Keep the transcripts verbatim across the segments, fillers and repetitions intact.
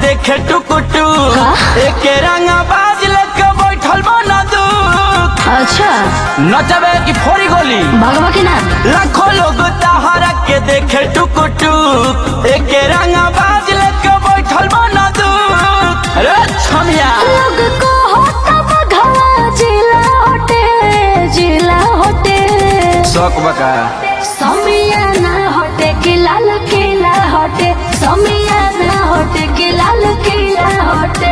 देखे टुकुटु एक रंगा बाज लेके बैठल बना दू। अच्छा नचबे की फोरी गोली भगवा के ना लाखों लोग तहरा के देखे टुकुटु एक रंगा बाज लेके बैठल बना दू। अरे छमिया लोग को होता भगवा जिला होटे जिला होटे शौक बका समिया ना होटे कि लाल किला होटे समिया ना होटे कि लाल किला होटे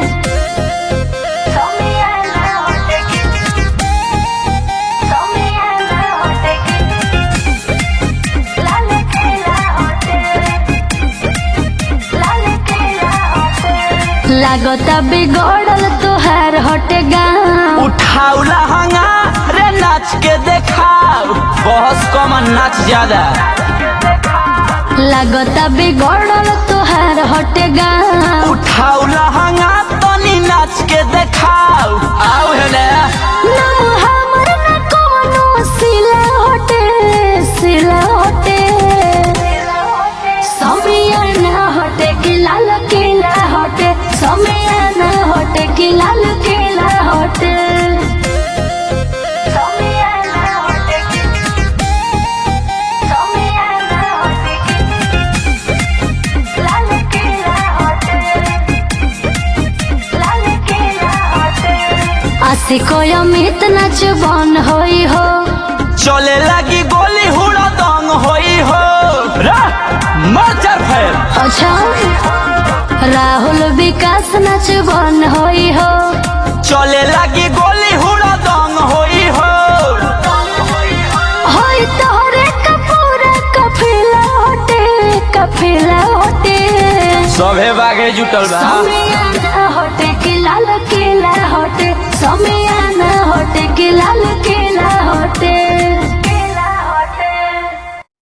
समिया ना होटे कि समिया ना होटे कि लाल किला होटे लाल किला होटे लागता बिगड़ल तोहार होटे गाँव उठाऊ लहंगा रे नाच के देखाओ बहुत कम नाच ज्यादा लागता बिगड़ल तोहार होटे गाँव उठाऊ लहंगा तनी नाच के देखाओ आओ हेले नाम हमर ना कोनो सिला होटे सिला होटे समिया ना होटे कि लाल किला होटे समिया ना होटे कि लाल किला होटे समिया ना होटे कि समिया ना होटे कि लाल किला होटे लाल किला होटे आशिको अमित नाच बन होई हो चले लगी गोली हुड़ा दंग होई हो रा मर्जर फेर अच्छा राहुल विकास नाच बन होई हो चले लगी गोली हुड़ा दंग होई हो होई तोहरे कपूरा कफिला होटे कफिला होटे सभे बागे जुटल बा समिया ना होटे कि लाल किला होटे समिया ना होटे कि लाल किला